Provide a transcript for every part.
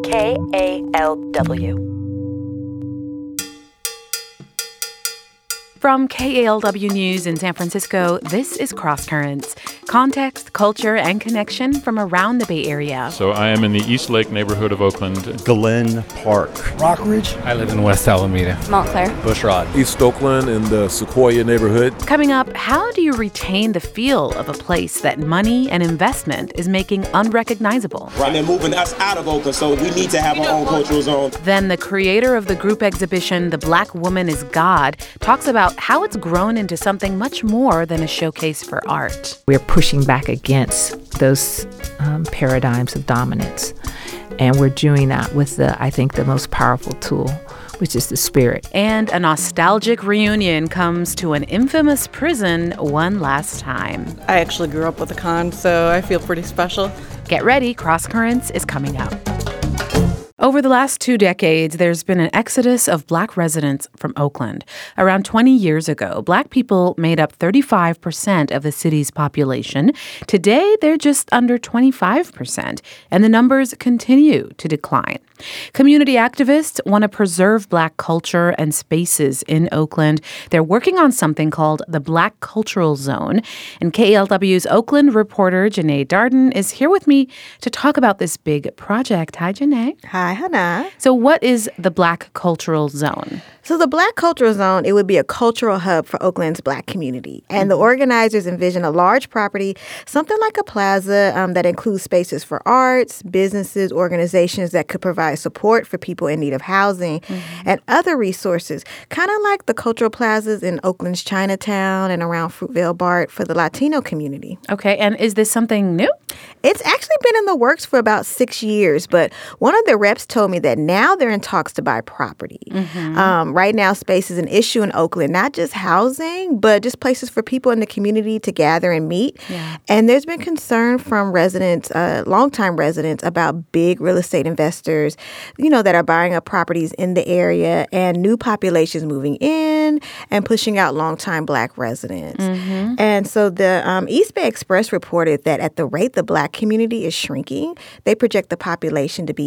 KALW. From KALW News in San Francisco, this is Cross Currents. Context, culture, and connection from around the Bay Area. So I am in the East Lake neighborhood of Oakland. Glen Park. Rockridge. I live in West Alameda. Montclair. Bushrod. East Oakland in the Sequoia neighborhood. Coming up, how do you retain the feel of a place that money and investment is making unrecognizable? And they're moving us out of Oakland, so we need to have our own cultural zone. Then the creator of the group exhibition, The Black Woman is God, talks about how it's grown into something much more than a showcase for art. We're pushing back against those paradigms of dominance. And we're doing that with, I think, the most powerful tool, which is the spirit. And a nostalgic reunion comes to an infamous prison one last time. I actually grew up with a con, so I feel pretty special. Get ready, Cross Currents is coming up. Over the last 2 decades, there's been an exodus of Black residents from Oakland. Around 20 years ago, Black people made up 35% of the city's population. Today, they're just under 25%, and the numbers continue to decline. Community activists want to preserve Black culture and spaces in Oakland. They're working on something called the Black Cultural Zone. And KALW's Oakland reporter, Janae Darden, is here with me to talk about this big project. Hi, Janae. Hi, Hannah. So what is the Black Cultural Zone? So the Black Cultural Zone, it would be a cultural hub for Oakland's Black community. And the organizers envision a large property, something like a plaza that includes spaces for arts, businesses, organizations that could provide support for people in need of housing and other resources, kind of like the cultural plazas in Oakland's Chinatown and around Fruitvale BART for the Latino community. Okay, and is this something new? It's actually been in the works for about 6 years, but one of the reps told me that now they're in talks to buy property. Right now, space is an issue in Oakland, not just housing, but just places for people in the community to gather and meet. Yeah. And there's been concern from residents, longtime residents, about big real estate investors, that are buying up properties in the area and new populations moving in and pushing out longtime Black residents. And so the East Bay Express reported that at the rate the Black community is shrinking, they project the population to be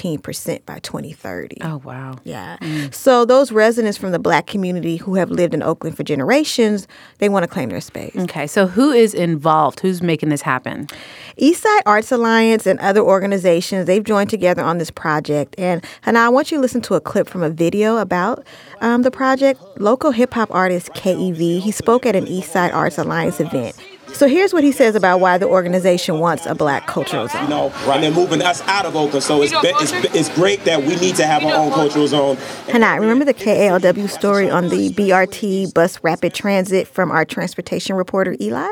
16% by 2030. Oh, wow. Yeah. So those residents from the Black community who have lived in Oakland for generations, they want to claim their space. Okay. So who is involved? Who's making this happen? Eastside Arts Alliance and other organizations, they've joined together on this project. And Hannah, I want you to listen to a clip from a video about the project. Local hip-hop artist KEV, he spoke at an Eastside Arts Alliance event. So here's what he says about why the organization wants a Black cultural zone. And they're moving us out of Oakland, so it's great that we need to have our own cultural zone. And I remember the KALW story on the BRT bus rapid transit from our transportation reporter, Eli?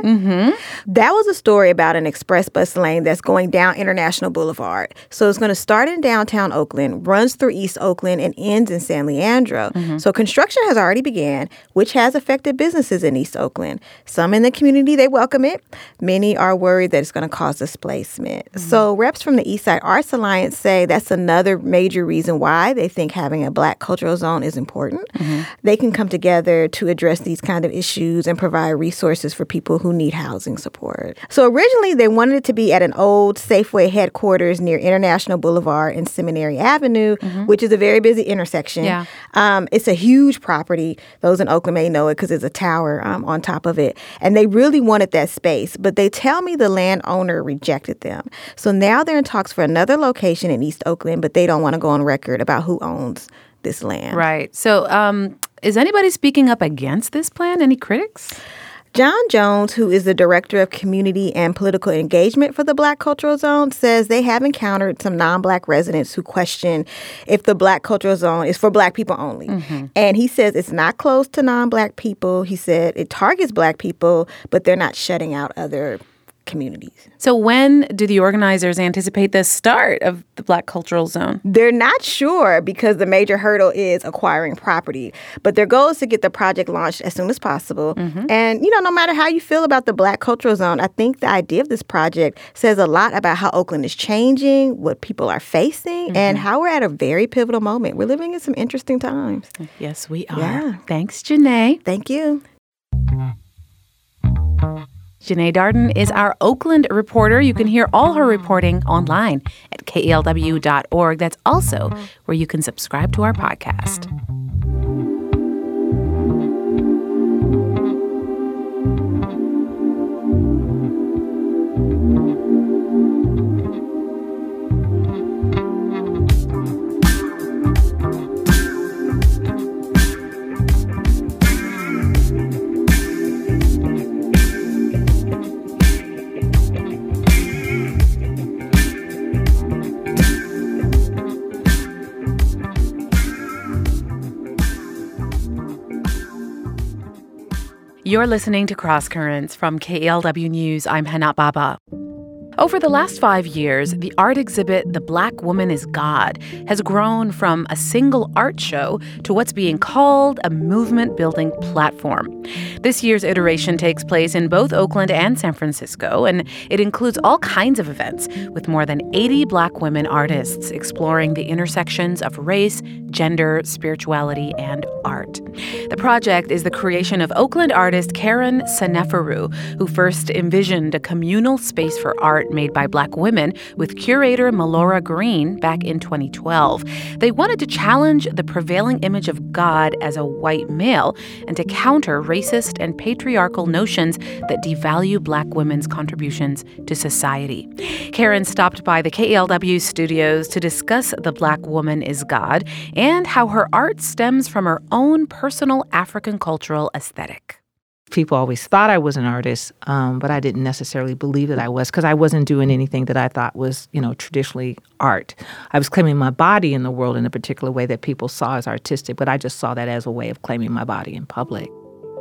That was a story about an express bus lane that's going down International Boulevard. So it's going to start in downtown Oakland, runs through East Oakland, and ends in San Leandro. So construction has already began, which has affected businesses in East Oakland. Some in the community, they welcome it. Many are worried that it's going to cause displacement. So reps from the Eastside Arts Alliance say that's another major reason why they think having a Black cultural zone is important. They can come together to address these kind of issues and provide resources for people who need housing support. So originally they wanted it to be at an old Safeway headquarters near International Boulevard and Seminary Avenue, which is a very busy intersection. Yeah. It's a huge property. Those in Oakland may know it because there's a tower on top of it. And they really wanted that space, but they tell me the landowner rejected them. So now they're in talks for another location in East Oakland, but they don't want to go on record about who owns this land. Right. So is anybody speaking up against this plan? Any critics? John Jones, who is the director of community and political engagement for the Black Cultural Zone, says they have encountered some non-Black residents who question if the Black Cultural Zone is for Black people only. And he says it's not closed to non-Black people. He said it targets Black people, but they're not shutting out other communities. So when do the organizers anticipate the start of the Black Cultural Zone? They're not sure because the major hurdle is acquiring property. But their goal is to get the project launched as soon as possible. And, no matter how you feel about the Black Cultural Zone, I think the idea of this project says a lot about how Oakland is changing, what people are facing, and how we're at a very pivotal moment. We're living in some interesting times. Yes, we are. Yeah. Thanks, Janae. Thank you. Janae Darden is our Oakland reporter. You can hear all her reporting online at KALW.org. That's also where you can subscribe to our podcast. You're listening to Cross Currents from KALW News. I'm Hana Baba. Over the last 5 years, the art exhibit The Black Woman is God has grown from a single art show to what's being called a movement-building platform. This year's iteration takes place in both Oakland and San Francisco, and it includes all kinds of events with more than 80 Black women artists exploring the intersections of race, gender, spirituality, and art. The project is the creation of Oakland artist Karen Seneferu, who first envisioned a communal space for art made by Black women with curator Melora Green back in 2012. They wanted to challenge the prevailing image of God as a white male and to counter racist and patriarchal notions that devalue Black women's contributions to society. Karen stopped by the KALW studios to discuss The Black Woman is God and how her art stems from her own personal African cultural aesthetic. People always thought I was an artist, but I didn't necessarily believe that I was because I wasn't doing anything that I thought was, traditionally art. I was claiming my body in the world in a particular way that people saw as artistic, but I just saw that as a way of claiming my body in public.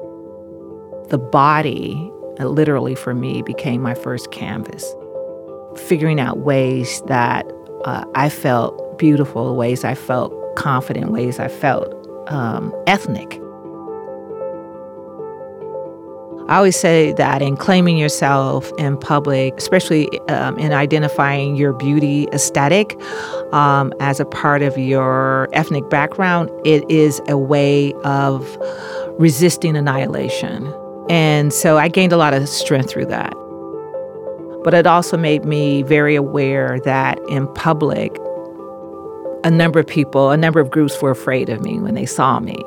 The body, literally for me, became my first canvas. Figuring out ways that I felt beautiful, ways I felt confident, ways I felt ethnic. I always say that in claiming yourself in public, especially in identifying your beauty aesthetic as a part of your ethnic background, it is a way of resisting annihilation. And so I gained a lot of strength through that. But it also made me very aware that in public, a number of groups were afraid of me when they saw me.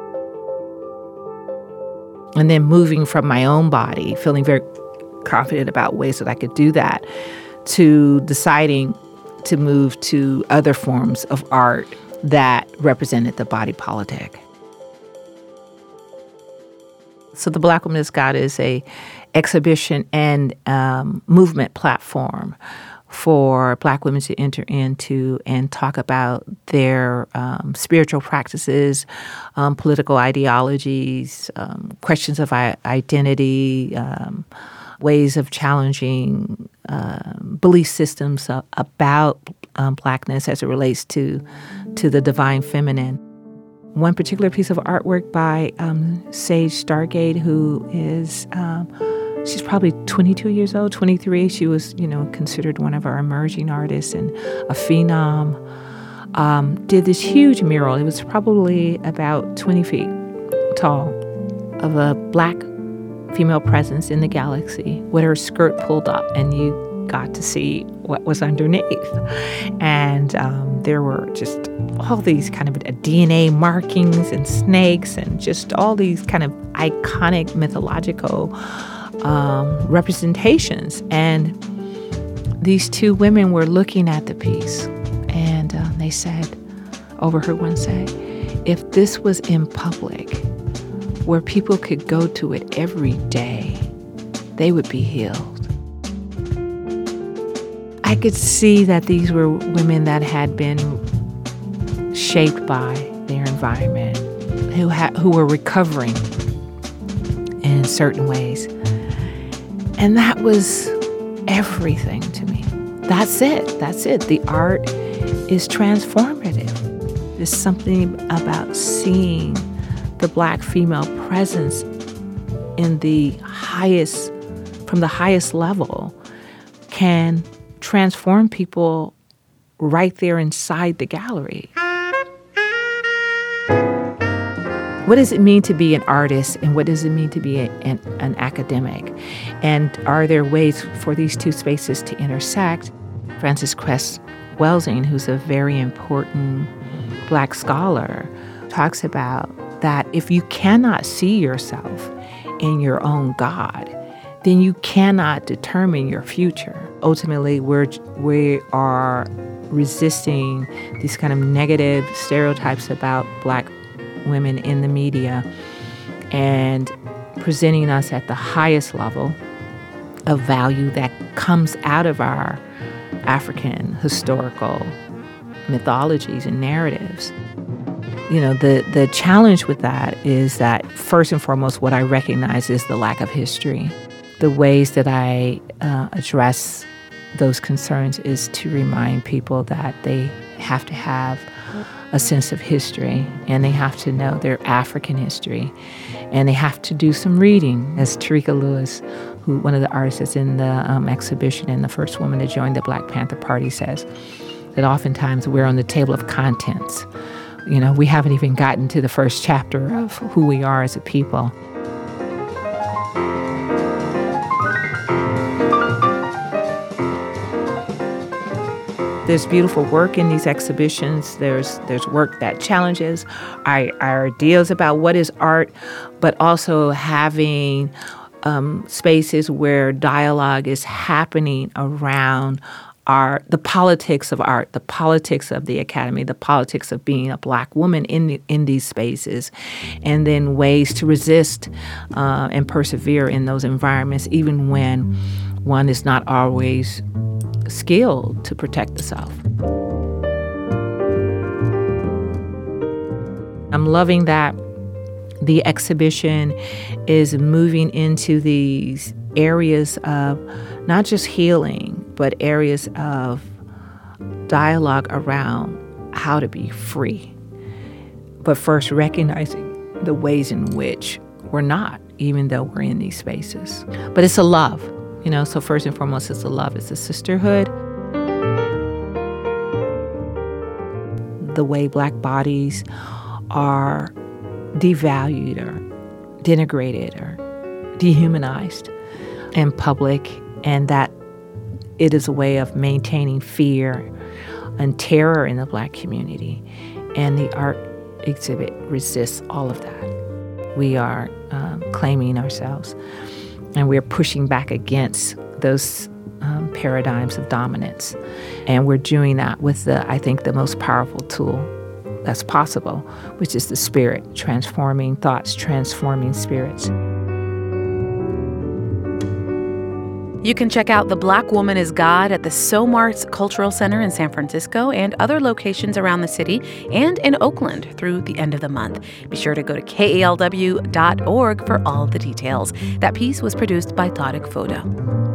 And then moving from my own body, feeling very confident about ways that I could do that, to deciding to move to other forms of art that represented the body politic. So The Black Woman is God is a exhibition and movement platform for Black women to enter into and talk about their spiritual practices, political ideologies, questions of identity, ways of challenging belief systems about Blackness as it relates to the divine feminine. One particular piece of artwork by Sage Stargate, who is... she's probably 22 years old, 23. She was, considered one of our emerging artists and a phenom. Did this huge mural. It was probably about 20 feet tall of a Black female presence in the galaxy with her skirt pulled up, and you got to see what was underneath. And there were just all these kind of DNA markings and snakes and just all these kind of iconic mythological representations. And these two women were looking at the piece, and they said, overheard one say, if this was in public, where people could go to it every day, they would be healed. I could see that these were women that had been shaped by their environment, who were recovering in certain ways. And that was everything to me. That's it. The art is transformative. There's something about seeing the Black female presence in from the highest level can transform people right there inside the gallery. what does it mean to be an artist and what does it mean to be an academic? And are there ways for these two spaces to intersect? Frances Cress Welsing, who's a very important Black scholar, talks about that if you cannot see yourself in your own God, then you cannot determine your future. Ultimately, we are resisting these kind of negative stereotypes about Black women in the media and presenting us at the highest level of value that comes out of our African historical mythologies and narratives. You know, the challenge with that is that first and foremost, what I recognize is the lack of history. The ways that I address those concerns is to remind people that they have to have a sense of history, and they have to know their African history, and they have to do some reading. As Tarika Lewis, who one of the artists that's in the exhibition and the first woman to join the Black Panther Party, says, that oftentimes we're on the table of contents. You know, we haven't even gotten to the first chapter of who we are as a people. There's beautiful work in these exhibitions. There's work that challenges our ideas about what is art, but also having spaces where dialogue is happening around the politics of art, the politics of the academy, the politics of being a Black woman in these spaces, and then ways to resist and persevere in those environments, even when one is not always skilled to protect the self. I'm loving that the exhibition is moving into these areas of not just healing, but areas of dialogue around how to be free. But first recognizing the ways in which we're not, even though we're in these spaces. But it's a love. You know, so first and foremost, it's a love. It's a sisterhood. The way Black bodies are devalued or denigrated or dehumanized in public, and that it is a way of maintaining fear and terror in the Black community. And the art exhibit resists all of that. We are claiming ourselves. And we're pushing back against those paradigms of dominance. And we're doing that with, I think, the most powerful tool that's possible, which is the spirit, transforming thoughts, transforming spirits. You can check out The Black Woman is God at the SOMARTS Cultural Center in San Francisco and other locations around the city and in Oakland through the end of the month. Be sure to go to KALW.org for all the details. That piece was produced by Tariq Foda.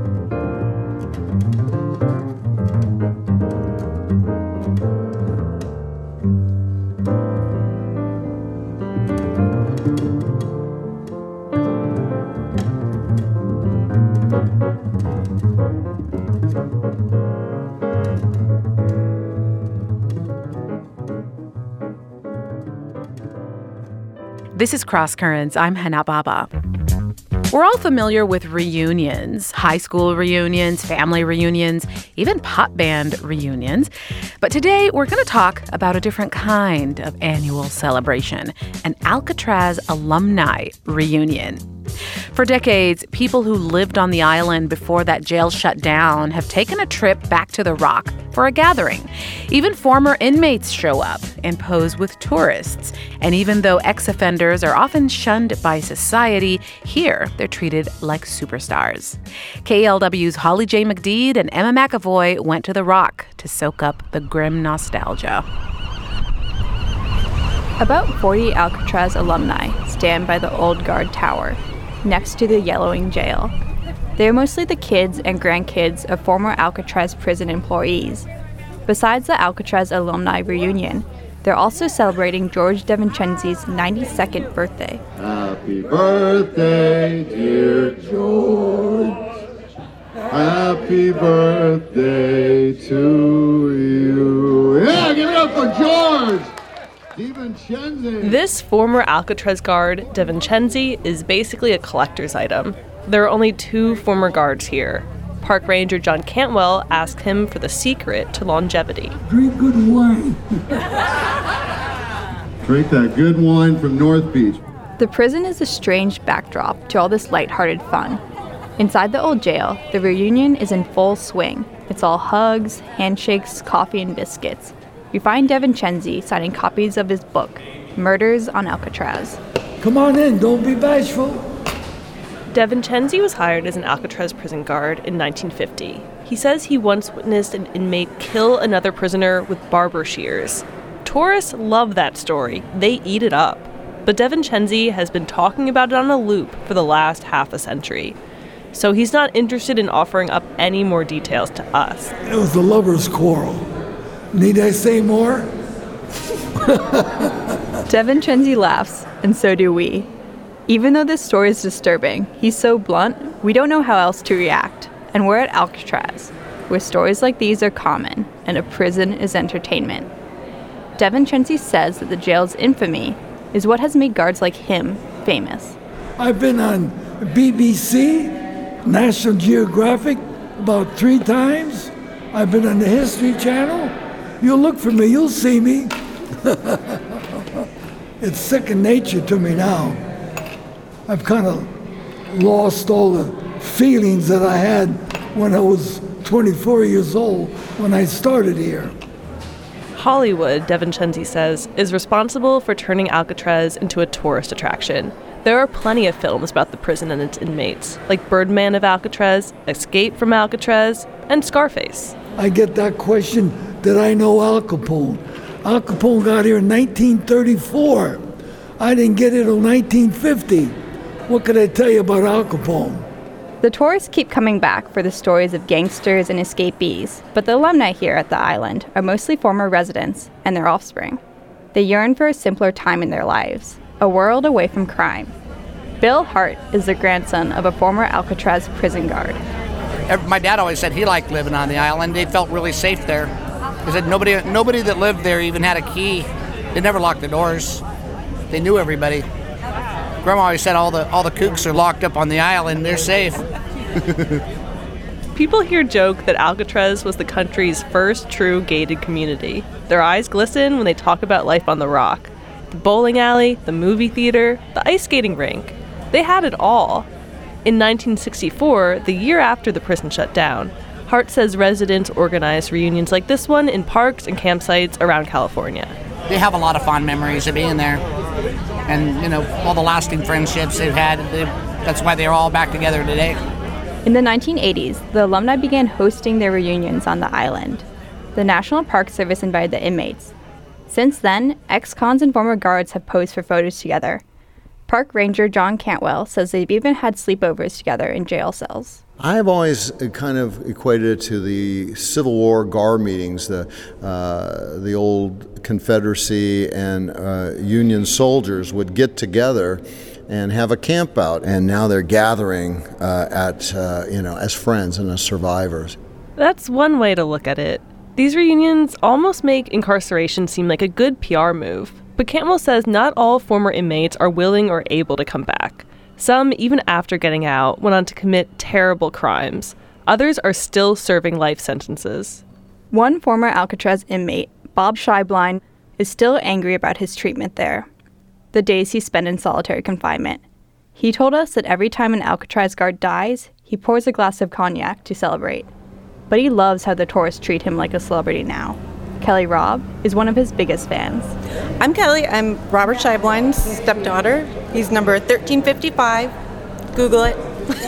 This is Cross Currents. I'm Hana Baba. We're all familiar with reunions, high school reunions, family reunions, even pop band reunions. But today we're going to talk about a different kind of annual celebration, an Alcatraz alumni reunion. For decades, people who lived on the island before that jail shut down have taken a trip back to the Rock for a gathering. Even former inmates show up and pose with tourists. And even though ex-offenders are often shunned by society, here they're treated like superstars. KALW's Holly J. McDede and Emma McAvoy went to the Rock to soak up the grim nostalgia. About 40 Alcatraz alumni stand by the Old Guard Tower, next to the yellowing jail. They're mostly the kids and grandkids of former Alcatraz prison employees. Besides the Alcatraz alumni reunion, they're also celebrating George DeVincenzi's 92nd birthday. Happy birthday, dear George. Happy birthday to you. Yeah, give it up for George! DiVincenzi. This former Alcatraz guard, DiVincenzi, is basically a collector's item. There are only 2 former guards here. Park Ranger John Cantwell asked him for the secret to longevity. Drink good wine. Drink that good wine from North Beach. The prison is a strange backdrop to all this lighthearted fun. Inside the old jail, the reunion is in full swing. It's all hugs, handshakes, coffee, and biscuits. We find DiVincenzi signing copies of his book, Murders on Alcatraz. Come on in, don't be bashful. DiVincenzi was hired as an Alcatraz prison guard in 1950. He says he once witnessed an inmate kill another prisoner with barber shears. Tourists love that story. They eat it up. But DiVincenzi has been talking about it on a loop for the last half a century. So he's not interested in offering up any more details to us. It was a lover's quarrel. Need I say more? DiVincenzi laughs, and so do we. Even though this story is disturbing, he's so blunt, we don't know how else to react. And we're at Alcatraz, where stories like these are common, and a prison is entertainment. DiVincenzi says that the jail's infamy is what has made guards like him famous. I've been on BBC, National Geographic about 3 times. I've been on the History Channel. You'll look for me, you'll see me. It's second nature to me now. I've kind of lost all the feelings that I had when I was 24 years old when I started here. Hollywood, DiVincenzi says, is responsible for turning Alcatraz into a tourist attraction. There are plenty of films about the prison and its inmates, like Birdman of Alcatraz, Escape from Alcatraz, and Scarface. I get that question, did I know Al Capone? Al Capone got here in 1934. I didn't get here till 1950. What could I tell you about Al Capone? The tourists keep coming back for the stories of gangsters and escapees, but the alumni here at the island are mostly former residents and their offspring. They yearn for a simpler time in their lives, a world away from crime. Bill Hart is the grandson of a former Alcatraz prison guard. My dad always said he liked living on the island. They felt really safe there. He said nobody that lived there even had a key. They never locked the doors. They knew everybody. Grandma always said all the kooks are locked up on the island. They're safe. People here joke that Alcatraz was the country's first true gated community. Their eyes glisten when they talk about life on the Rock. The bowling alley, the movie theater, the ice skating rink. They had it all. In 1964, the year after the prison shut down, Hart says residents organized reunions like this one in parks and campsites around California. They have a lot of fond memories of being there. And, all the lasting friendships they've had, that's why they're all back together today. In the 1980s, the alumni began hosting their reunions on the island. The National Park Service invited the inmates. Since then, ex-cons and former guards have posed for photos together. Park Ranger John Cantwell says they've even had sleepovers together in jail cells. I've always kind of equated it to the Civil War GAR meetings, the old Confederacy and Union soldiers would get together and have a camp out, and now they're gathering as friends and as survivors. That's one way to look at it. These reunions almost make incarceration seem like a good PR move, but Cantwell says not all former inmates are willing or able to come back. Some, even after getting out, went on to commit terrible crimes. Others are still serving life sentences. One former Alcatraz inmate, Bob Scheiblein, is still angry about his treatment there. The days he spent in solitary confinement. He told us that every time an Alcatraz guard dies, he pours a glass of cognac to celebrate. But he loves how the tourists treat him like a celebrity now. Kelly Robb is one of his biggest fans. I'm Kelly. I'm Robert Scheiblein's stepdaughter. He's number 1355. Google it.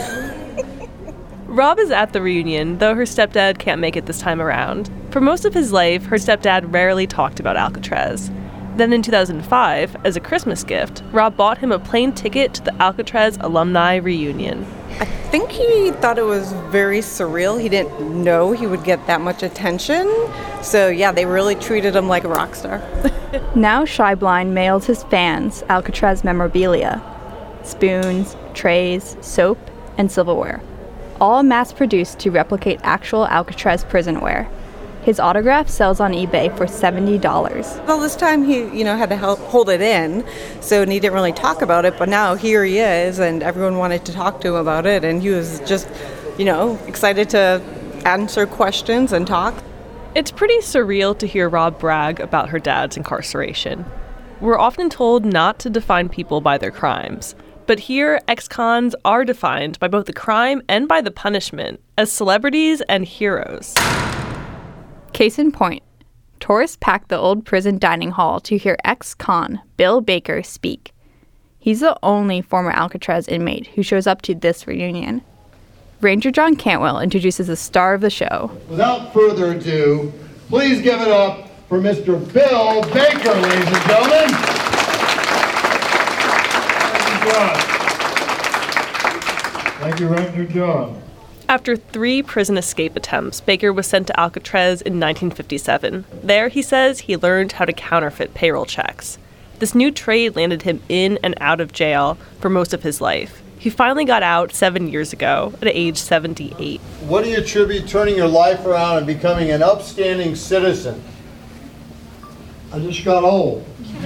Robb is at the reunion, though her stepdad can't make it this time around. For most of his life, her stepdad rarely talked about Alcatraz. Then in 2005, as a Christmas gift, Robb bought him a plane ticket to the Alcatraz alumni reunion. I think he thought it was very surreal. He didn't know he would get that much attention. So yeah, they really treated him like a rock star. Now Scheiblein mails his fans Alcatraz memorabilia. Spoons, trays, soap, and silverware. All mass-produced to replicate actual Alcatraz prisonware. His autograph sells on eBay for $70. All this time he, had to hold it in, so he didn't really talk about it, but now here he is, and everyone wanted to talk to him about it, and he was just, excited to answer questions and talk. It's pretty surreal to hear Rob brag about her dad's incarceration. We're often told not to define people by their crimes, but here ex-cons are defined by both the crime and by the punishment as celebrities and heroes. Case in point, tourists packed the old prison dining hall to hear ex-con Bill Baker speak. He's the only former Alcatraz inmate who shows up to this reunion. Ranger John Cantwell introduces the star of the show. Without further ado, please give it up for Mr. Bill Baker, ladies and gentlemen. Thank you, Ranger John. After 3 prison escape attempts, Baker was sent to Alcatraz in 1957. There, he says, he learned how to counterfeit payroll checks. This new trade landed him in and out of jail for most of his life. He finally got out 7 years ago at age 78. What do you attribute turning your life around and becoming an upstanding citizen? I just got old.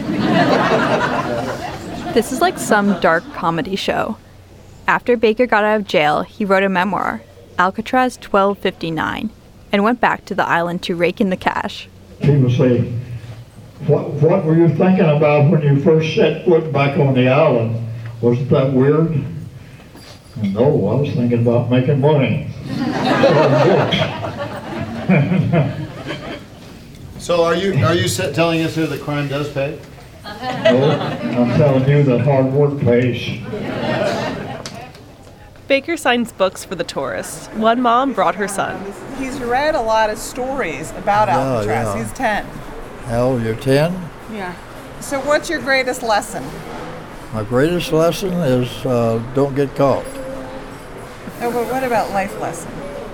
This is like some dark comedy show. After Baker got out of jail, he wrote a memoir, Alcatraz 1259, and went back to the island to rake in the cash. People say, what were you thinking about when you first set foot back on the island? Wasn't that weird? No, I was thinking about making money. So are you telling us here that crime does pay? No, I'm telling you that hard work pays. Baker signs books for the tourists. One mom brought her son. He's read a lot of stories about Alcatraz. He's 10. Hell, you're 10? Yeah. So what's your greatest lesson? My greatest lesson is don't get caught. Oh, but what about life lesson?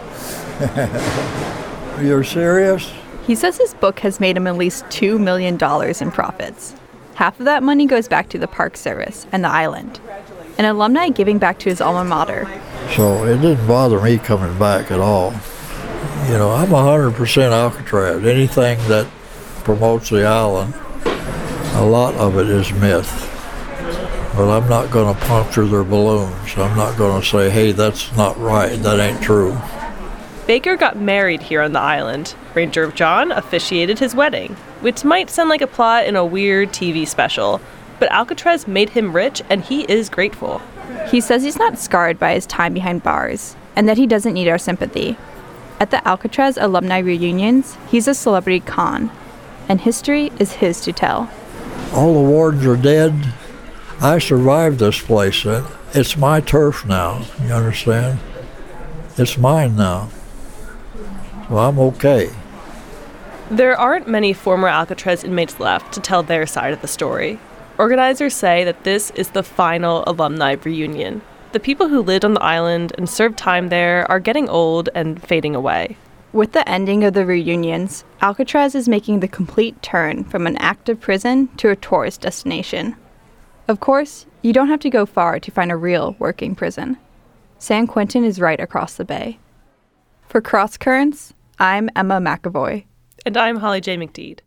You're serious? He says his book has made him at least $2 million in profits. Half of that money goes back to the Park Service and the island, an alumni giving back to his alma mater. So it didn't bother me coming back at all. I'm 100% Alcatraz. Anything that promotes the island, a lot of it is myth. But I'm not going to puncture their balloons. I'm not going to say, hey, that's not right. That ain't true. Baker got married here on the island. Ranger John officiated his wedding, which might sound like a plot in a weird TV special, but Alcatraz made him rich, and he is grateful. He says he's not scarred by his time behind bars, and that he doesn't need our sympathy. At the Alcatraz alumni reunions, he's a celebrity con, and history is his to tell. All the wardens are dead. I survived this place. It's my turf now, you understand? It's mine now. So I'm okay. There aren't many former Alcatraz inmates left to tell their side of the story. Organizers say that this is the final alumni reunion. The people who lived on the island and served time there are getting old and fading away. With the ending of the reunions, Alcatraz is making the complete turn from an active prison to a tourist destination. Of course, you don't have to go far to find a real working prison. San Quentin is right across the bay. For Cross Currents, I'm Emma McAvoy. And I'm Holly J. McDeed.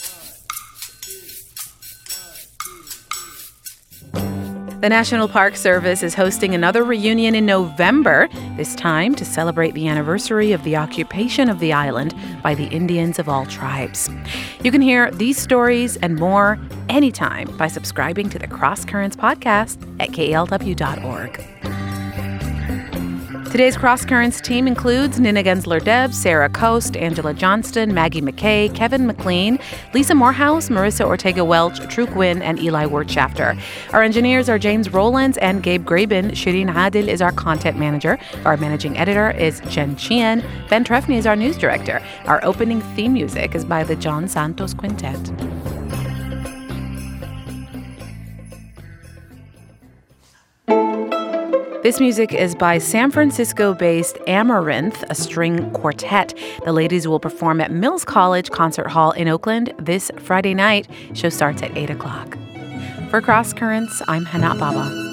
The National Park Service is hosting another reunion in November, this time to celebrate the anniversary of the occupation of the island by the Indians of all tribes. You can hear these stories and more anytime by subscribing to the Cross Currents podcast at KALW.org. Today's Cross Currents team includes Nina Gensler-Debs, Sarah Coast, Angela Johnston, Maggie McKay, Kevin McLean, Lisa Morehouse, Marissa Ortega-Welch, True Quinn, and Eli Wirtschafter. Our engineers are James Rowlands and Gabe Graben. Shirin Adil is our content manager. Our managing editor is Jen Chien. Ben Trefny is our news director. Our opening theme music is by the John Santos Quintet. This music is by San Francisco-based Amaranth, a string quartet. The ladies will perform at Mills College Concert Hall in Oakland this Friday night. Show starts at 8 o'clock. For Cross Currents, I'm Hana Baba.